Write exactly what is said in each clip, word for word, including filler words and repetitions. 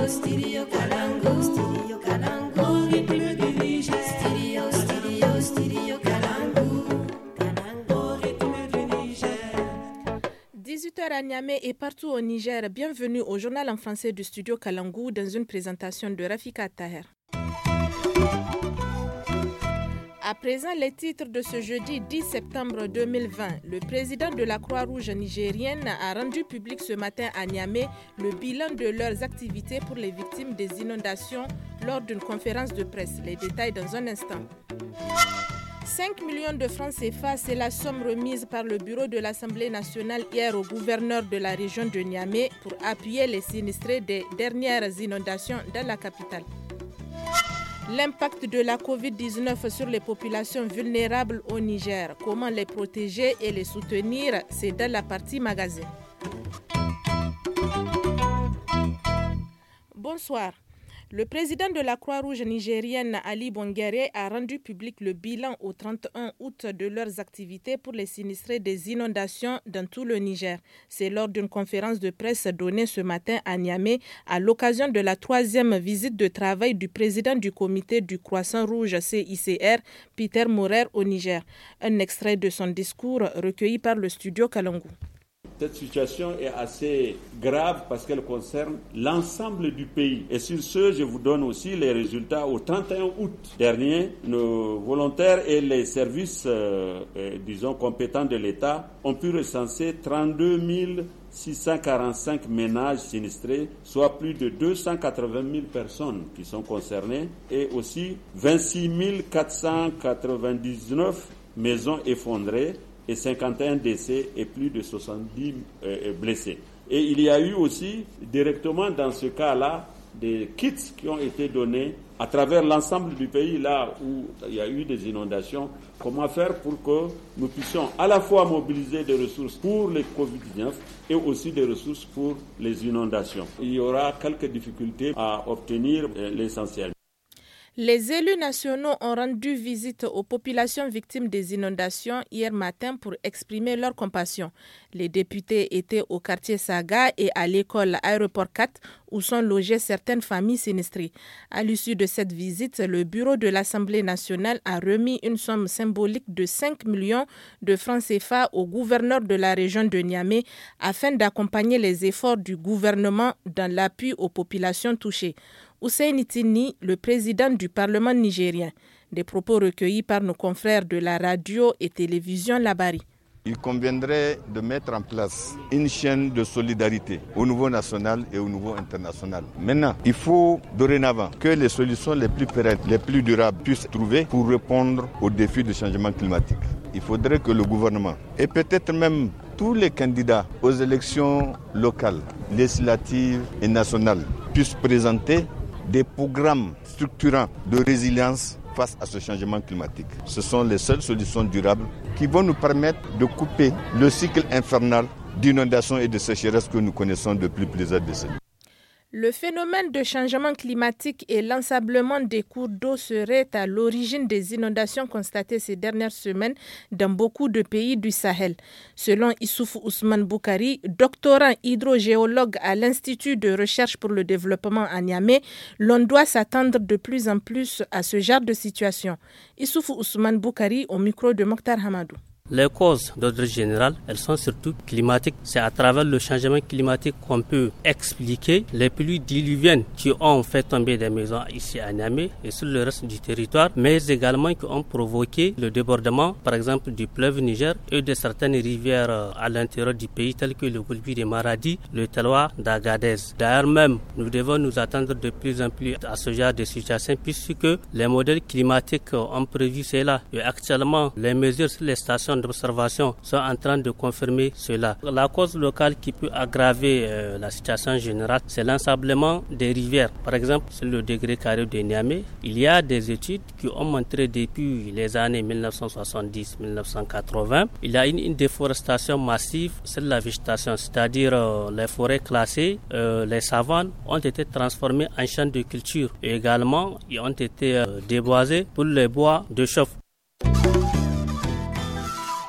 Studio Kalangu, Studio Kalangu, rythme du Niger. Studio, studio, studio Kalangu, Kalangu, rythme du Niger. dix-huit heures à Niamey et partout au Niger. Bienvenue au journal en français du Studio Kalangu dans une présentation de Rafika Taher. À présent, les titres de ce jeudi dix septembre deux mille vingt. Le président de la Croix-Rouge nigérienne a rendu public ce matin à Niamey le bilan de leurs activités pour les victimes des inondations lors d'une conférence de presse. Les détails dans un instant. cinq millions de francs C F A, c'est la somme remise par le bureau de l'Assemblée nationale hier au gouverneur de la région de Niamey pour appuyer les sinistrés des dernières inondations dans la capitale. L'impact de la covid dix-neuf sur les populations vulnérables au Niger. Comment les protéger et les soutenir, c'est dans la partie magazine. Bonsoir. Le président de la Croix-Rouge nigérienne, Ali Bongere, a rendu public le bilan au trente et un août de leurs activités pour les sinistrés des inondations dans tout le Niger. C'est lors d'une conférence de presse donnée ce matin à Niamey à l'occasion de la troisième visite de travail du président du comité du Croissant Rouge C I C R, Peter Maurer, au Niger. Un extrait de son discours recueilli par le studio Kalangu. Cette situation est assez grave parce qu'elle concerne l'ensemble du pays. Et sur ce, je vous donne aussi les résultats. Au trente et un août dernier, nos volontaires et les services, euh, euh, disons, compétents de l'État ont pu recenser trente-deux mille six cent quarante-cinq ménages sinistrés, soit plus de deux cent quatre-vingt mille personnes qui sont concernées, et aussi vingt-six mille quatre cent quatre-vingt-dix-neuf maisons effondrées, et cinquante et un décès et plus de soixante-dix euh, blessés. Et il y a eu aussi directement dans ce cas-là des kits qui ont été donnés à travers l'ensemble du pays, là où il y a eu des inondations. Comment faire pour que nous puissions à la fois mobiliser des ressources pour les covid dix-neuf et aussi des ressources pour les inondations. Il y aura quelques difficultés à obtenir euh, l'essentiel. Les élus nationaux ont rendu visite aux populations victimes des inondations hier matin pour exprimer leur compassion. Les députés étaient au quartier Saga et à l'école Aéroport quatre où sont logées certaines familles sinistrées. À l'issue de cette visite, le bureau de l'Assemblée nationale a remis une somme symbolique de cinq millions de francs C F A au gouverneur de la région de Niamey afin d'accompagner les efforts du gouvernement dans l'appui aux populations touchées. Hussein Tini, le président du Parlement nigérien. Des propos recueillis par nos confrères de la radio et télévision Labari. Il conviendrait de mettre en place une chaîne de solidarité au niveau national et au niveau international. Maintenant, il faut dorénavant que les solutions les plus pérennes, les plus durables puissent trouver pour répondre aux défis du changement climatique. Il faudrait que le gouvernement et peut-être même tous les candidats aux élections locales, législatives et nationales puissent présenter des programmes structurants de résilience face à ce changement climatique. Ce sont les seules solutions durables qui vont nous permettre de couper le cycle infernal d'inondations et de sécheresse que nous connaissons depuis plusieurs décennies. Le phénomène de changement climatique et l'ensablement des cours d'eau seraient à l'origine des inondations constatées ces dernières semaines dans beaucoup de pays du Sahel. Selon Issouf Ousmane Boukari, doctorant hydrogéologue à l'Institut de recherche pour le développement à Niamey, l'on doit s'attendre de plus en plus à ce genre de situation. Issouf Ousmane Boukari au micro de Mokhtar Hamadou. Les causes d'ordre général, elles sont surtout climatiques. C'est à travers le changement climatique qu'on peut expliquer les pluies diluviennes qui ont fait tomber des maisons ici à Niamey et sur le reste du territoire, mais également qui ont provoqué le débordement, par exemple, du fleuve Niger et de certaines rivières à l'intérieur du pays, telles que le Goulbi de Maradi, le Telwa d'Agadez. D'ailleurs même, nous devons nous attendre de plus en plus à ce genre de situation puisque les modèles climatiques ont prévu cela. Et actuellement, les mesures sur les stations d'observation sont en train de confirmer cela. La cause locale qui peut aggraver euh, la situation générale, c'est l'ensablement des rivières. Par exemple, sur le degré carré de Niamey, il y a des études qui ont montré depuis les années mille neuf cent soixante-dix à mille neuf cent quatre-vingts, il y a une, une déforestation massive sur la végétation, c'est-à-dire euh, les forêts classées, euh, les savanes ont été transformées en champs de culture et également ils ont été euh, déboisés pour les bois de chauffe.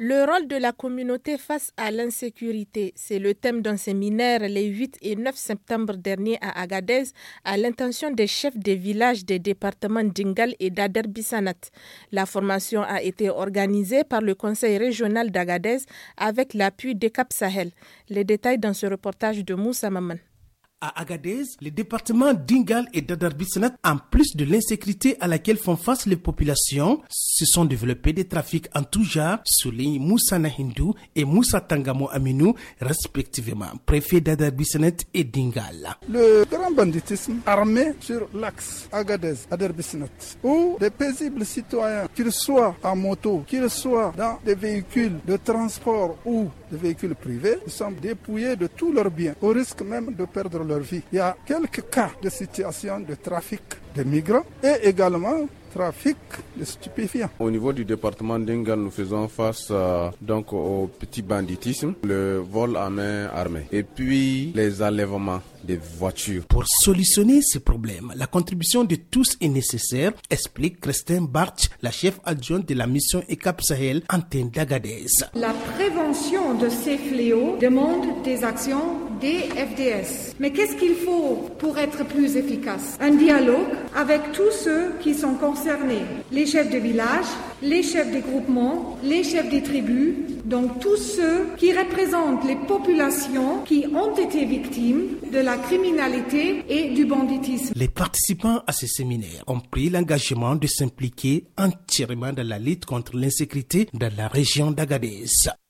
Le rôle de la communauté face à l'insécurité, c'est le thème d'un séminaire les huit et neuf septembre dernier à Agadez à l'intention des chefs des villages des départements d'Ingal et d'Ader Bissanat. La formation a été organisée par le conseil régional d'Agadez avec l'appui d'E C A P Sahel. Les détails dans ce reportage de Moussa Maman. À Agadez, les départements d'Ingal et d'Adar Bissanat, en plus de l'insécurité à laquelle font face les populations, se sont développés des trafics en tout genre, souligne Moussa Nahindou et Moussa Tangamo Aminou, respectivement, préfets d'Adar Bissanat et d'Ingal. Le grand banditisme armé sur l'axe Agadez-Adar Bissanat, où des paisibles citoyens, qu'ils soient en moto, qu'ils soient dans des véhicules de transport ou des véhicules privés, ils sont dépouillés de tous leurs biens, au risque même de perdre leur vie. Il y a quelques cas de situation de trafic de migrants et également trafic de stupéfiants. Au niveau du département d'Ingal, nous faisons face euh, donc au petit banditisme, le vol à main armée et puis les enlèvements des voitures. Pour solutionner ces problèmes, la contribution de tous est nécessaire, explique Christine Bartsch, la chef adjointe de la mission E C A P Sahel antenne d'Agadez. La prévention de ces fléaux demande des actions des F D S. Mais qu'est-ce qu'il faut pour être plus efficace? Un dialogue avec tous ceux qui sont concernés, les chefs de village, les chefs des groupements, les chefs des tribus, donc tous ceux qui représentent les populations qui ont été victimes de la criminalité et du banditisme. Les participants à ce séminaire ont pris l'engagement de s'impliquer entièrement dans la lutte contre l'insécurité dans la région d'Agadez.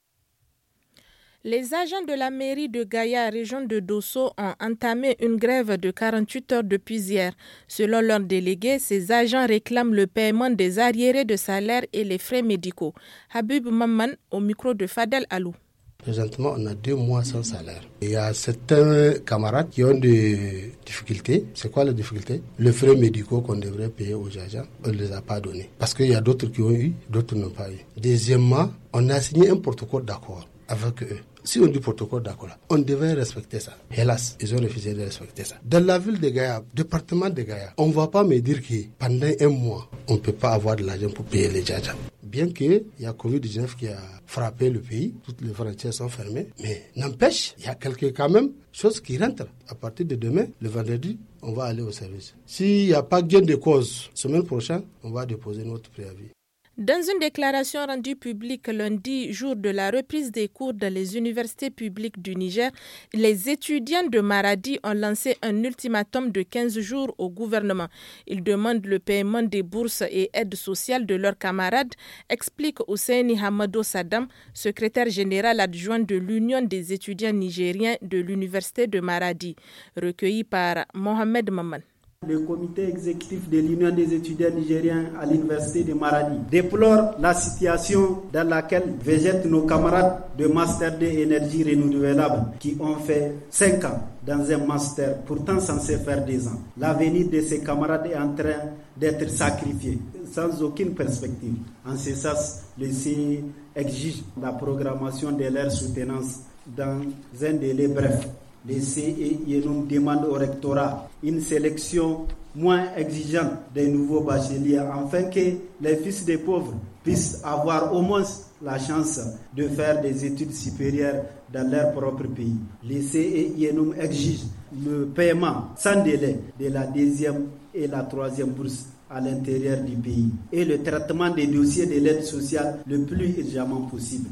Les agents de la mairie de Gaïa, région de Dosso, ont entamé une grève de quarante-huit heures depuis hier. Selon leurs délégués, ces agents réclament le paiement des arriérés de salaire et les frais médicaux. Habib Mamman au micro de Fadel Alou. Présentement, on a deux mois sans salaire. Il y a certains camarades qui ont des difficultés. C'est quoi la difficulté? Les frais médicaux qu'on devrait payer aux agents, on ne les a pas donnés. Parce qu'il y a d'autres qui ont eu, d'autres n'ont pas eu. Deuxièmement, on a signé un protocole d'accord avec eux. Si on dit protocole d'accord, on devait respecter ça. Hélas, ils ont refusé de respecter ça. Dans la ville de Gaïa, département de Gaïa, on ne va pas me dire que pendant un mois, on ne peut pas avoir de l'argent pour payer les djadjas. Bien qu'il y a covid dix-neuf qui a frappé le pays, toutes les frontières sont fermées, mais n'empêche, il y a quelques quand même choses qui rentrent. À partir de demain, le vendredi, on va aller au service. S'il n'y a pas gain de cause, semaine prochaine, on va déposer notre préavis. Dans une déclaration rendue publique lundi, jour de la reprise des cours dans les universités publiques du Niger, les étudiants de Maradi ont lancé un ultimatum de quinze jours au gouvernement. Ils demandent le paiement des bourses et aides sociales de leurs camarades, explique Ousseini Hamado Saddam, secrétaire général adjoint de l'Union des étudiants nigériens de l'université de Maradi, recueilli par Mohamed Maman. Le comité exécutif de l'Union des étudiants nigériens à l'université de Maradi déplore la situation dans laquelle végètent nos camarades de Master deux énergie renouvelable qui ont fait cinq ans dans un master pourtant censé faire deux ans. L'avenir de ces camarades est en train d'être sacrifié sans aucune perspective. En ce sens, le C E exige la programmation de leur soutenance dans un délai bref. Le C E nous demande au rectorat une sélection moins exigeante des nouveaux bacheliers afin que les fils des pauvres puissent avoir au moins la chance de faire des études supérieures dans leur propre pays. Le C E nous exige le paiement sans délai de la deuxième et la troisième bourse à l'intérieur du pays et le traitement des dossiers de l'aide sociale le plus urgemment possible.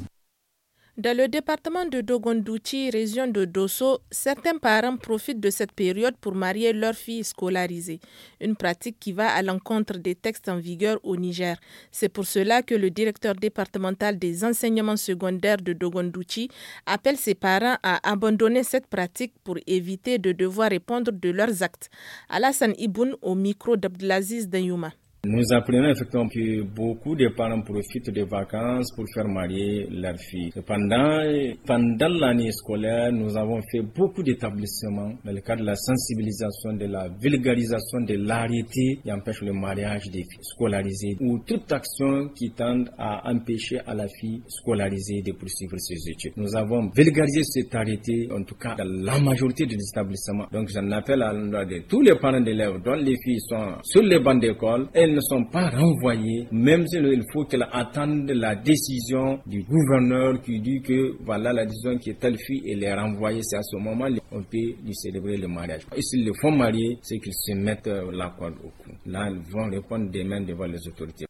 Dans le département de Dogondouchi, région de Dosso, certains parents profitent de cette période pour marier leurs filles scolarisées, une pratique qui va à l'encontre des textes en vigueur au Niger. C'est pour cela que le directeur départemental des enseignements secondaires de Dogondouchi appelle ses parents à abandonner cette pratique pour éviter de devoir répondre de leurs actes. Alassane Iboun au micro d'Abdelaziz Dayouma. Nous apprenons effectivement que beaucoup de parents profitent des vacances pour faire marier leurs filles. Cependant, pendant l'année scolaire, nous avons fait beaucoup d'établissements dans le cadre de la sensibilisation, de la vulgarisation de l'arrêté qui empêche le mariage des filles scolarisées ou toute action qui tende à empêcher à la fille scolarisée de poursuivre ses études. Nous avons vulgarisé cet arrêté, en tout cas dans la majorité des établissements. Donc j'en appelle à l'endroit de tous les parents d'élèves dont les filles sont sur les bancs d'école et elles ne sont pas renvoyées, même s'il faut qu'elles attendent la décision du gouverneur qui dit que voilà la décision qui est telle fille et les renvoyer, c'est à ce moment on peut lui célébrer le mariage. Et s'ils le font marier, c'est qu'ils se mettent la corde au cou. Là, ils vont répondre demain devant les autorités.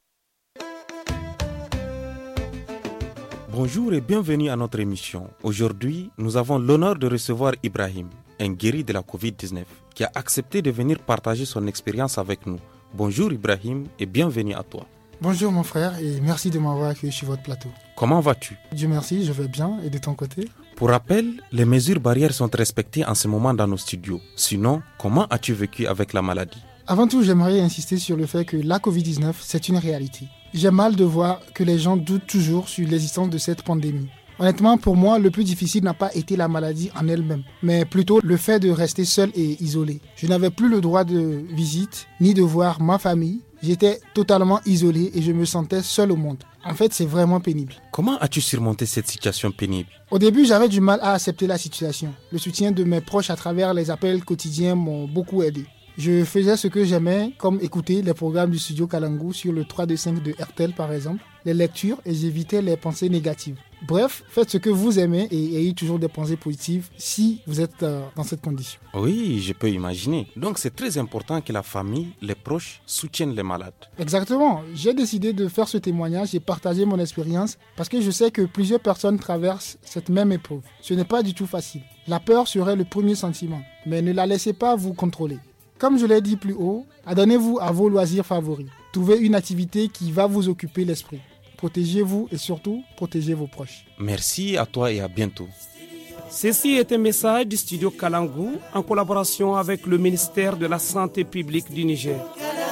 Bonjour et bienvenue à notre émission. Aujourd'hui, nous avons l'honneur de recevoir Ibrahim, un guéri de la covid dix-neuf, qui a accepté de venir partager son expérience avec nous. Bonjour Ibrahim et bienvenue à toi. Bonjour mon frère et merci de m'avoir accueilli sur votre plateau. Comment vas-tu? Dieu merci, je vais bien et de ton côté? Pour rappel, les mesures barrières sont respectées en ce moment dans nos studios. Sinon, comment as-tu vécu avec la maladie? Avant tout, j'aimerais insister sur le fait que la covid dix-neuf, c'est une réalité. J'ai mal de voir que les gens doutent toujours sur l'existence de cette pandémie. Honnêtement, pour moi, le plus difficile n'a pas été la maladie en elle-même, mais plutôt le fait de rester seul et isolé. Je n'avais plus le droit de visite, ni de voir ma famille. J'étais totalement isolé et je me sentais seul au monde. En fait, c'est vraiment pénible. Comment as-tu surmonté cette situation pénible? Au début, j'avais du mal à accepter la situation. Le soutien de mes proches à travers les appels quotidiens m'ont beaucoup aidé. Je faisais ce que j'aimais, comme écouter les programmes du studio Kalangu sur le trois deux cinq de R T L par exemple, les lectures et j'évitais les pensées négatives. Bref, faites ce que vous aimez et ayez toujours des pensées positives si vous êtes euh, dans cette condition. Oui, je peux imaginer. Donc c'est très important que la famille, les proches soutiennent les malades. Exactement. J'ai décidé de faire ce témoignage et partager mon expérience parce que je sais que plusieurs personnes traversent cette même épreuve. Ce n'est pas du tout facile. La peur serait le premier sentiment, mais ne la laissez pas vous contrôler. Comme je l'ai dit plus haut, adonnez-vous à vos loisirs favoris. Trouvez une activité qui va vous occuper l'esprit. Protégez-vous et surtout, protégez vos proches. Merci à toi et à bientôt. Ceci est un message du studio Kalangu en collaboration avec le ministère de la Santé publique du Niger.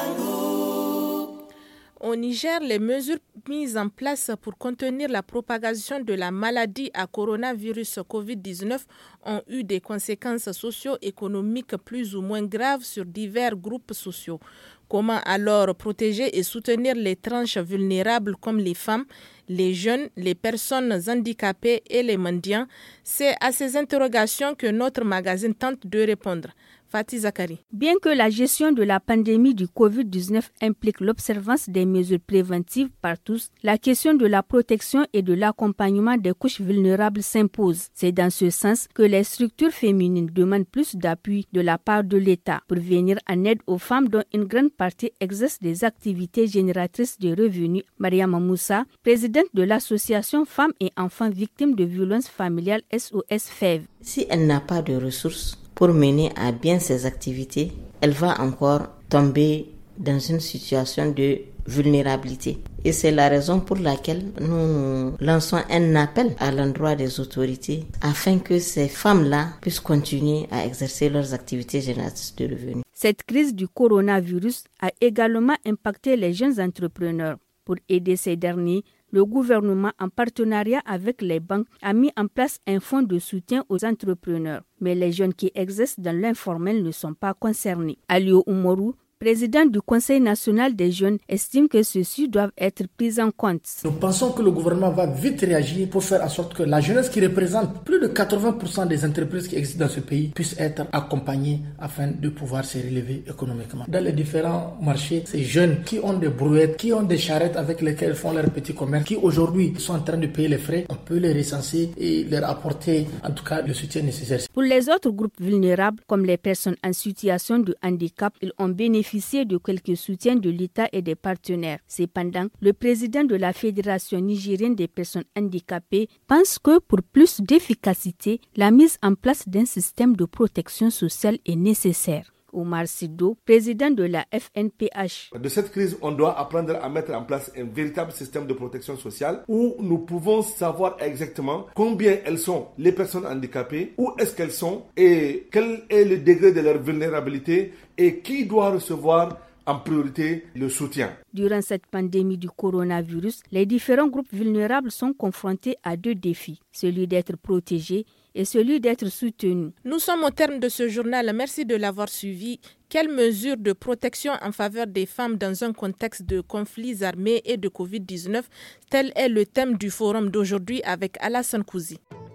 Au Niger, les mesures mises en place pour contenir la propagation de la maladie à coronavirus covid dix-neuf ont eu des conséquences socio-économiques plus ou moins graves sur divers groupes sociaux. Comment alors protéger et soutenir les tranches vulnérables comme les femmes, les jeunes, les personnes handicapées et les mendiants? C'est à ces interrogations que notre magazine tente de répondre. Fatih Zakari. Bien que la gestion de la pandémie du covid dix-neuf implique l'observance des mesures préventives par tous, la question de la protection et de l'accompagnement des couches vulnérables s'impose. C'est dans ce sens que les structures féminines demandent plus d'appui de la part de l'État pour venir en aide aux femmes dont une grande partie exercent des activités génératrices de revenus. Mariama Moussa, présidente de l'association Femmes et Enfants Victimes de Violences Familiales S O S F E V. Si elle n'a pas de ressources pour mener à bien ses activités, elle va encore tomber dans une situation de vulnérabilité. Et c'est la raison pour laquelle nous lançons un appel à l'endroit des autorités afin que ces femmes-là puissent continuer à exercer leurs activités génératrices de revenus. Cette crise du coronavirus a également impacté les jeunes entrepreneurs. Pour aider ces derniers, le gouvernement, en partenariat avec les banques, a mis en place un fonds de soutien aux entrepreneurs. Mais les jeunes qui exercent dans l'informel ne sont pas concernés. Aliou Oumarou, président du Conseil national des jeunes, estime que ceux-ci doivent être pris en compte. Nous pensons que le gouvernement va vite réagir pour faire en sorte que la jeunesse qui représente plus de quatre-vingts pour cent des entreprises qui existent dans ce pays puisse être accompagnée afin de pouvoir se relever économiquement. Dans les différents marchés, ces jeunes qui ont des brouettes, qui ont des charrettes avec lesquelles ils font leur petit commerce, qui aujourd'hui sont en train de payer les frais, on peut les recenser et leur apporter en tout cas le soutien nécessaire. Pour les autres groupes vulnérables, comme les personnes en situation de handicap, ils ont bénéficié de quelques soutiens de l'État et des partenaires. Cependant, le président de la Fédération nigérienne des personnes handicapées pense que pour plus d'efficacité, la mise en place d'un système de protection sociale est nécessaire. Omar Sido, président de la F N P H. De cette crise, on doit apprendre à mettre en place un véritable système de protection sociale où nous pouvons savoir exactement combien elles sont les personnes handicapées, où est-ce qu'elles sont et quel est le degré de leur vulnérabilité et qui doit recevoir en priorité le soutien. Durant cette pandémie du coronavirus, les différents groupes vulnérables sont confrontés à deux défis, celui d'être protégés et celui d'être soutenu. Nous sommes au terme de ce journal. Merci de l'avoir suivi. Quelles mesures de protection en faveur des femmes dans un contexte de conflits armés et de covid dix-neuf? Tel est le thème du forum d'aujourd'hui avec Alassane Kouzi.